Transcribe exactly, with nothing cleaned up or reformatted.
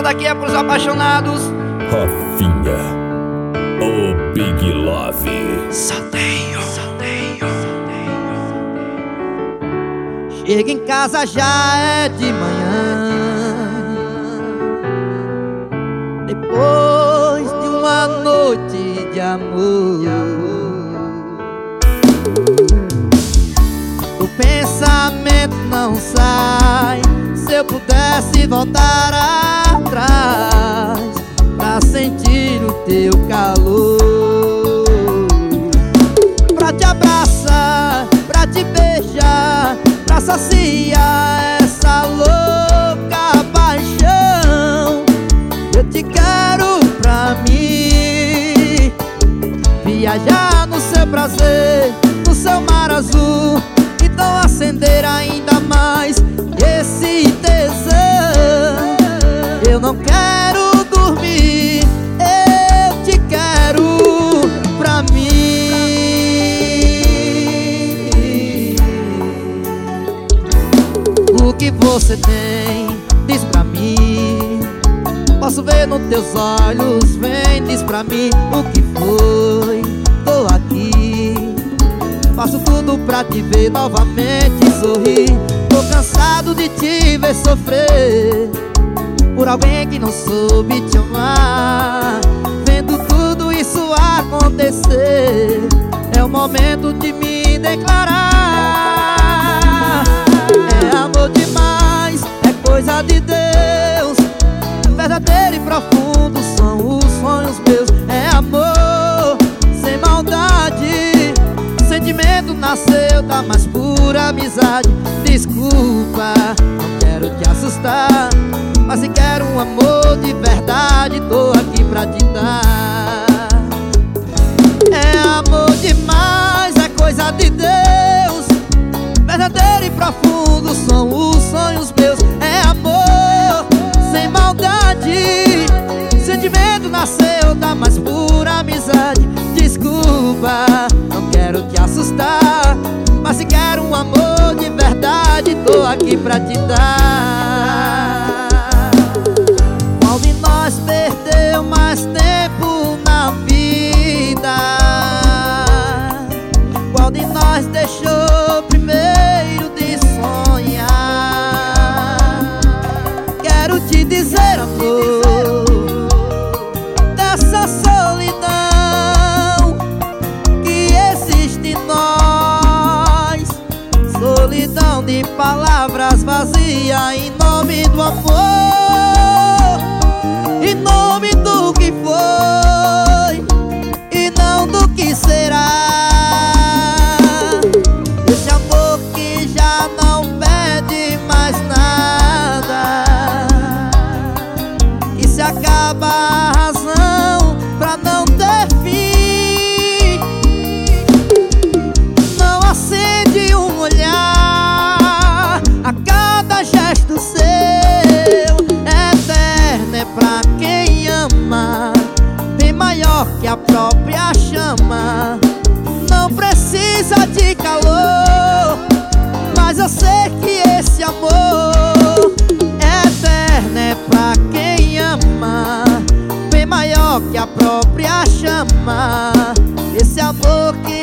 daqui é pros apaixonados. Rafinha, o Big Love. Salteio, salteio. Chega em casa, já é de manhã, depois de uma noite de amor. O pensamento não sai. Se eu pudesse voltar atrás pra sentir o teu calor, pra te abraçar, pra te beijar, pra saciar essa louca paixão. Eu te quero pra mim, viajar no seu prazer, no seu mar azul. Então acender ainda mais esse tesão. Eu não quero dormir, eu te quero pra mim. O que você tem, diz pra mim. Posso ver nos teus olhos, vem, diz pra mim. O que foi, tô aqui. Faço tudo pra te ver novamente sorrir. Tô cansado de te ver sofrer por alguém que não soube te amar. Vendo tudo isso acontecer, é o momento de me declarar. É amor demais, é coisa de Deus, verdadeiro e profundo são os sonhos meus. É amor sem maldade, sentimento nasceu da mais pura amizade. Desculpa, não quero te assustar, mas se quero um amor de verdade, tô aqui pra te dar. É amor demais, é coisa de Deus, verdadeiro e profundo são os sonhos meus. É amor sem maldade, sentimento nasceu da mais pura amizade. Desculpa, não quero te assustar, mas se quero um amor de verdade, tô aqui pra te dar. Qual de nós perdeu mais tempo na vida? Qual de nós deixou primeiro de sonhar? Quero te dizer, amor, dessa solidão de palavras vazias em nome do amor, em nome do que foi e não do que será. Esse amor que já não pede mais nada, e se acaba a razão pra não ter fim. Não acende um olhar a cada gesto seu, eterno é pra quem ama, bem maior que a própria chama. Não precisa de calor, mas eu sei que esse amor eterno é pra quem ama, bem maior que a própria chama. Esse amor que